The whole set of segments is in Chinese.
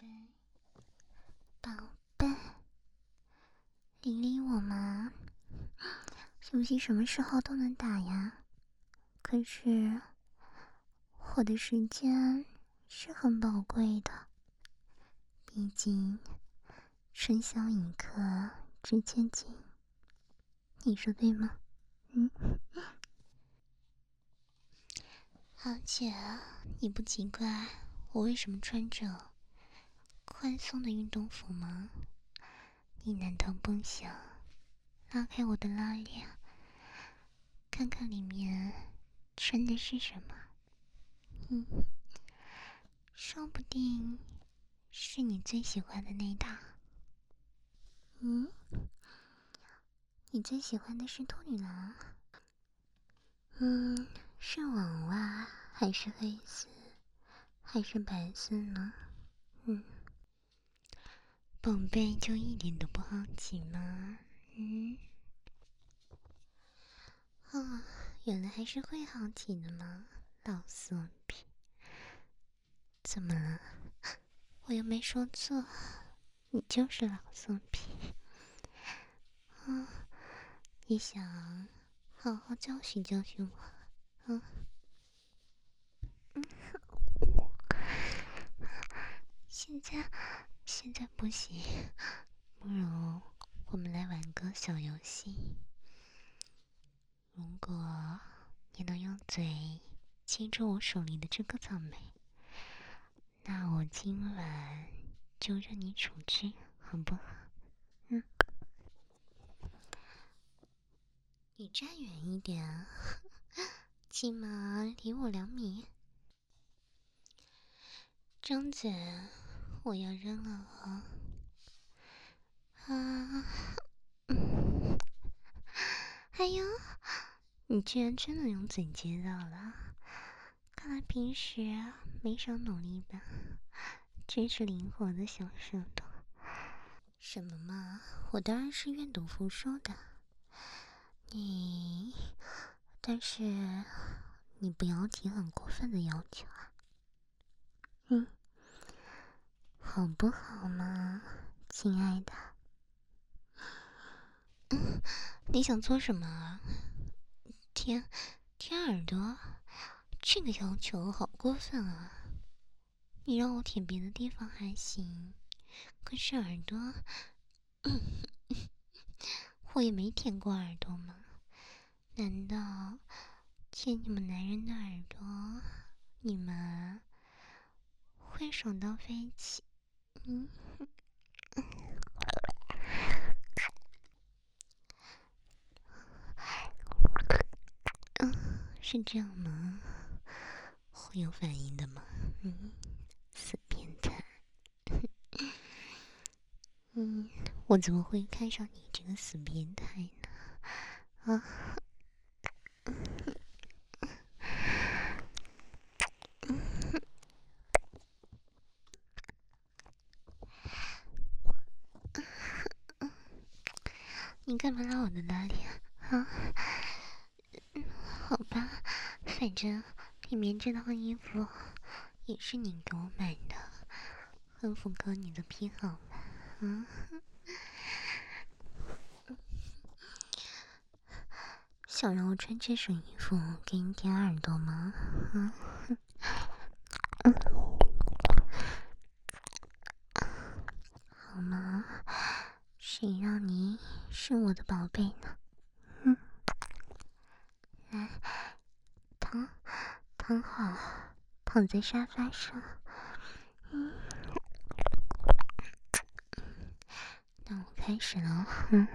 贝，宝贝，理理我嘛！游戏什么时候都能打呀，可是我的时间是很宝贵的，毕竟春宵一刻值千金，你说对吗？而且你不奇怪我为什么穿着宽松的运动服吗？你难道不想拉开我的拉链，看看里面穿的是什么？说不定是你最喜欢的那套。你最喜欢的是兔女郎？是网袜还是黑丝还是白丝呢？宝贝就一点都不好奇吗？原来还是会好奇的吗？老色批，怎么了？我又没说错，你就是老色批。你想好好教训教训我？现在不行，不如我们来玩个小游戏。如果你能用嘴亲住我手里的这个草莓，那我今晚就任你处置，好不好？你站远一点，起码离我2米。张嘴，我要扔了哎呦，你居然真的用嘴接到了，看来平时没少努力吧，真是灵活的小舌头。什么嘛，我当然是愿赌服输的。但是你不要提很过分的要求啊。好不好嘛，亲爱的？你想做什么啊？舔耳朵？这个要求好过分啊！你让我舔别的地方还行，可是耳朵，我也没舔过耳朵吗？难道舔你们男人的耳朵，你们会爽到飞起？是这样吗？会有反应的吗？死变态！我怎么会看上你这个死变态呢？你干嘛拉我的拉链啊？好吧，反正里面这套衣服也是你给我买的，很符合你的癖好吧？想让我穿这身衣服给你舔耳朵吗？好吗？谁让你是我的宝贝呢？来，躺好，躺在沙发上。那我开始了。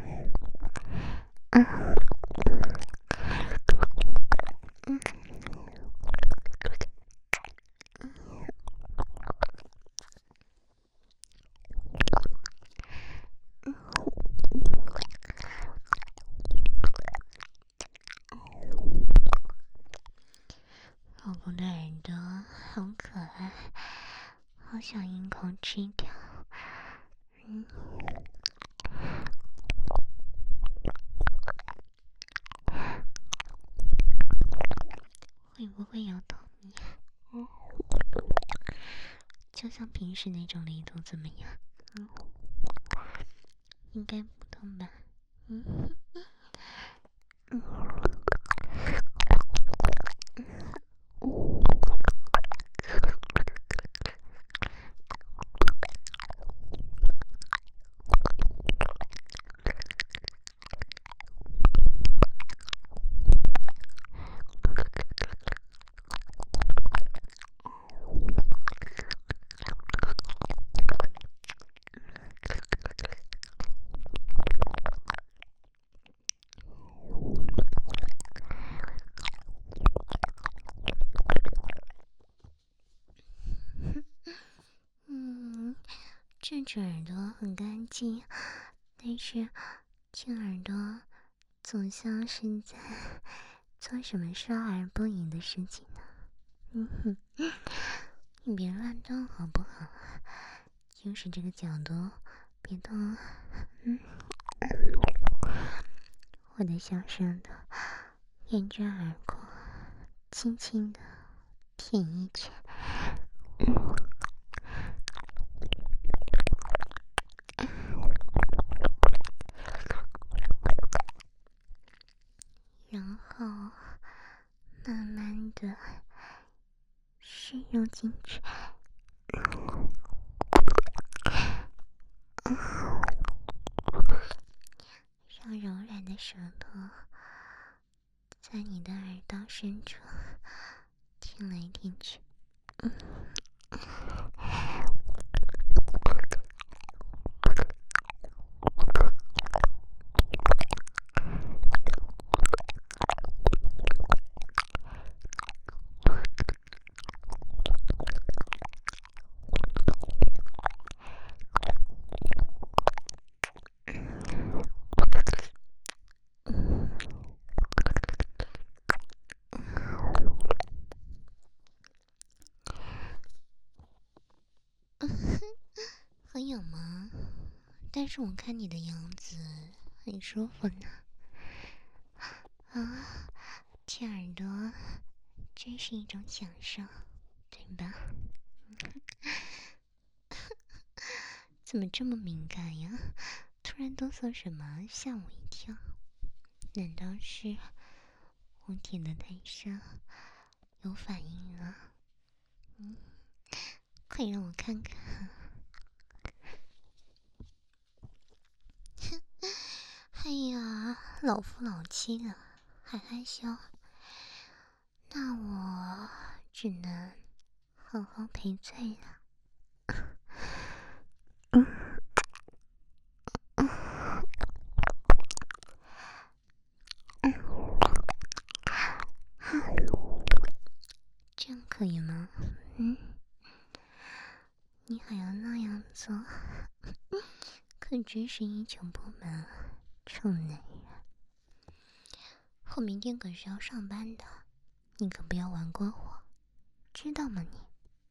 老公的耳朵好可爱，好想一口吃掉。会不会咬到你？ 就像平时那种力度怎么样？应该不痛吧？这只耳朵很干净，但是这耳朵总像是在做什么少儿不宜的事情呢。你别乱动好不好？就是这个角度，别动。我的小舌头沿着耳廓轻轻的舔一圈。然后慢慢的深入进去，让柔软的舌头在你的耳道深处舔来舔去。很痒吗？但是我看你的样子很舒服呢。舔耳朵真是一种享受，对吧？怎么这么敏感呀？突然哆嗦什么？吓我一跳。难道是我舔得太深，有反应了？快让我看看。哎呀，老夫老妻了，还害羞？那我只能好好赔罪了。这样可以吗？你还要那样做，可真是一穷不满，臭男人。我明天可是要上班的，你可不要玩过我，知道吗你？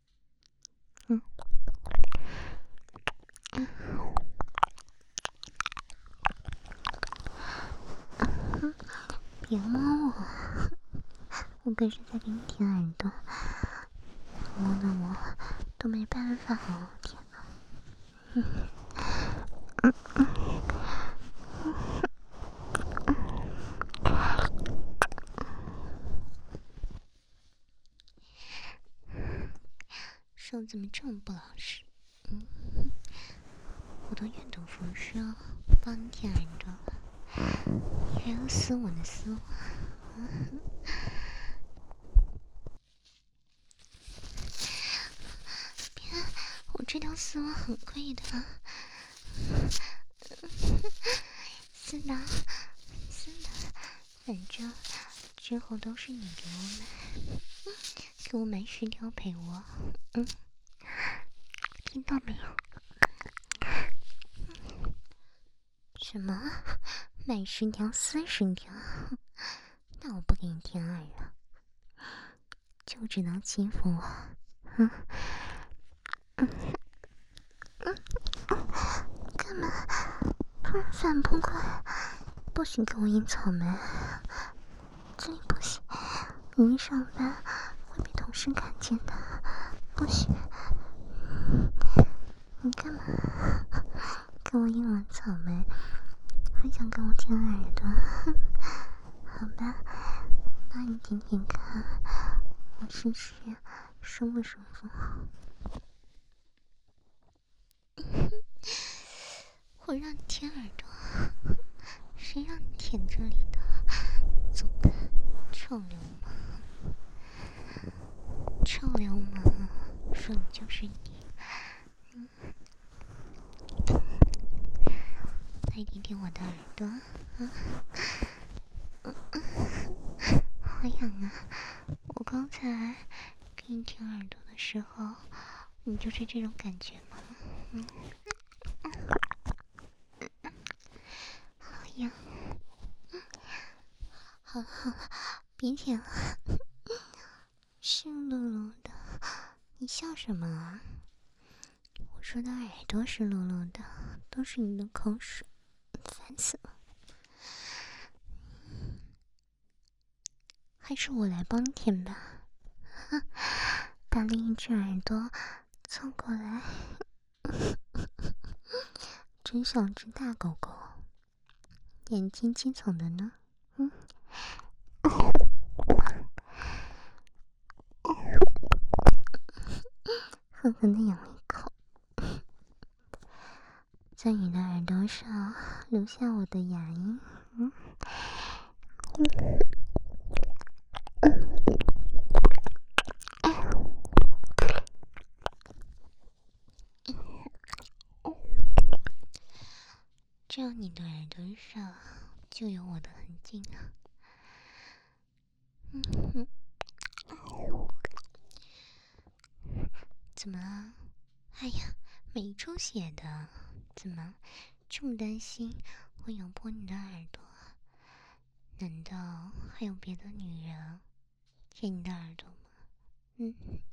别摸我，我可是在给你舔耳朵，摸得我都没办法好好舔了。手怎么这么不老实？我都愿赌服输，帮你舔耳朵，你还要撕我的丝袜？别，我这条丝袜很贵的。撕的，反正之后都是你给我买10条陪我。听到没有？什么？买10条40条？那我不给你舔耳了，就知道欺负我。干嘛突然反扑过来？不许给我印草莓，这里不行，你一上班会被同事看见的，不行。 我英文草莓，还想跟我舔耳朵？好吧，那你舔舔看，我试试舒不舒服？我让你舔耳朵，谁让你舔这里的？走吧，臭流氓！臭流氓！说你就是你。来舔舔我的耳朵，好痒啊！我刚才给你舔耳朵的时候，你就是这种感觉吗？好痒！好了好了，别舔了，湿漉漉的，你笑什么啊？我说的耳朵湿漉漉的，都是你的口水，烦死了！还是我来帮你舔吧，把另一只耳朵凑过来，真像只大狗狗，眼睛惊悚的呢。狠狠的咬一口，在你的耳朵上留下我的牙印。这样你的耳朵上就有我的痕迹了。怎么了？哎呀，没出血的，怎么这么担心我咬破你的耳朵？难道还有别的女人舔你的耳朵吗？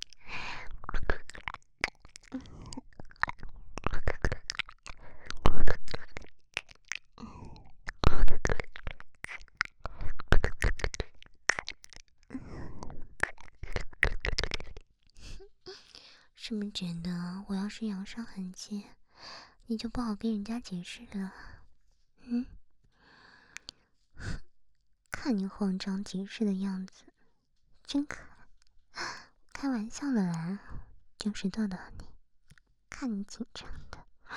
是不是觉得我要是咬上痕迹，你就不好跟人家解释了？看你慌张解释的样子，真可爱。开玩笑的啦，就是逗逗你，看你紧张的。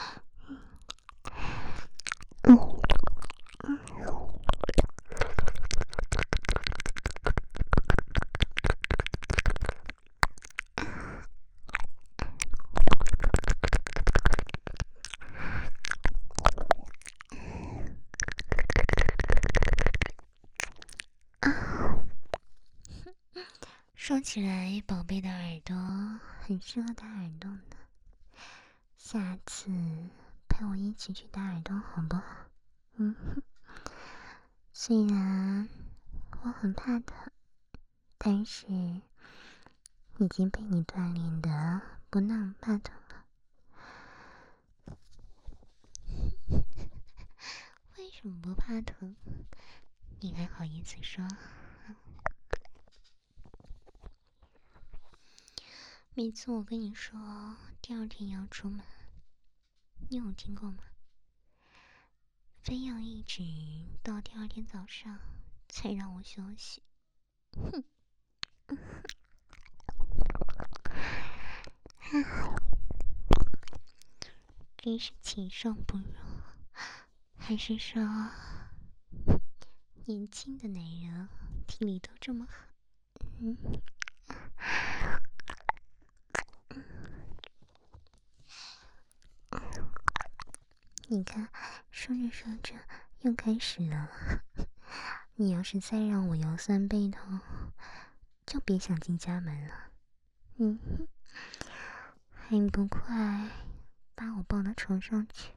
说起来，宝贝的耳朵很适合打耳洞的。下次陪我一起去打耳洞好不好？虽然我很怕疼，但是已经被你锻炼的不那么怕疼了。为什么不怕疼？你还好意思说？每次我跟你说第二天要出门，你有听过吗？非要一直到第二天早上才让我休息。哼！真是禽兽不如，还是说年轻的男人体力都这么好？你看，说着说着又开始了。你要是再让我腰酸背痛，就别想进家门了。还不快把我抱到床上去？